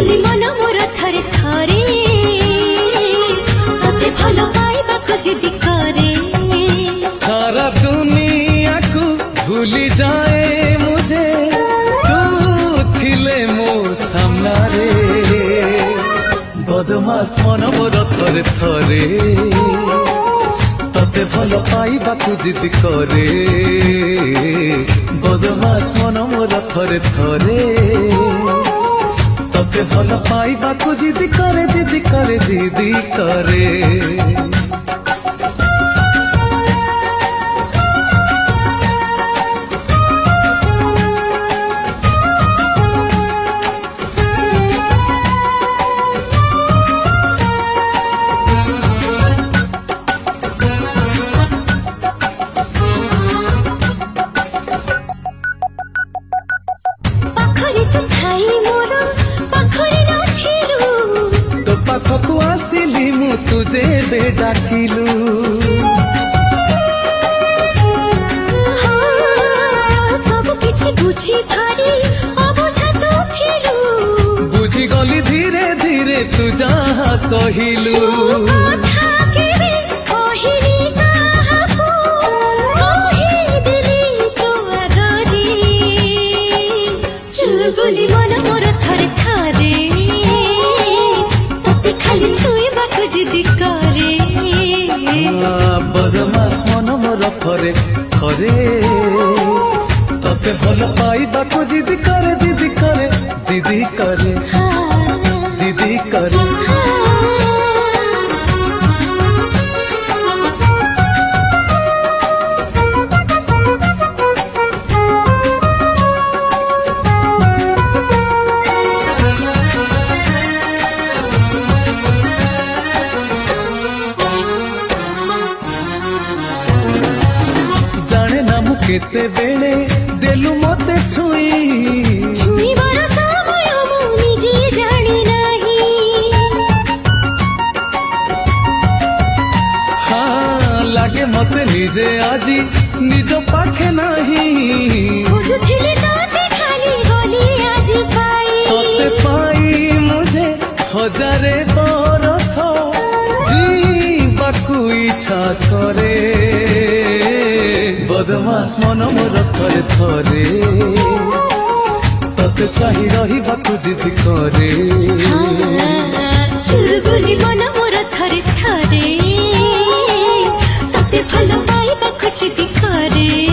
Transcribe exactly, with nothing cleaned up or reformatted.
चुलबुली मन मोर थरे थरे तते भलो पाइबा को जिद करे। सारा दुनिया को भूली जाए मुझे तू थिले मो सामना रे। बदमाश मन मोर थरे थरे तते भलो पाइबा को जिद करे। बदमाश मन मोर थरे थरे तते भलो पाइबा को जिद करे जिद करे जिद करे। पाखकु आसिली मु तुझे बे डाकिलु हाँ, सब किछि बुझी भारी अबुझा तो थिलु। बुझी गली धीरे धीरे तू जहाँ कहिलु। चुलबुली मन मोर थरे थरे खाली छुईबा को जिद करे। बदमाश मन मोर थरे थरे तते भलो पाइबा को जिद करे जिद करे जिद करे जिद करे। केते बेले देलु मते छुई छुई बार समय मु निजे जानी नाही। हाँ लागे मते निजे आजी निज पाखे नाही। खोजुथिले ताते खाली गली आज पाई तते पाई मुझे हजारे बरस जीवाकु इच्छा करे। बदमाश मन मोर थरे थरे तते चाही रहिबा को जिद करे। चुलबुली मन मोर थरे थरे तते भलो पाइबा को जिद करे।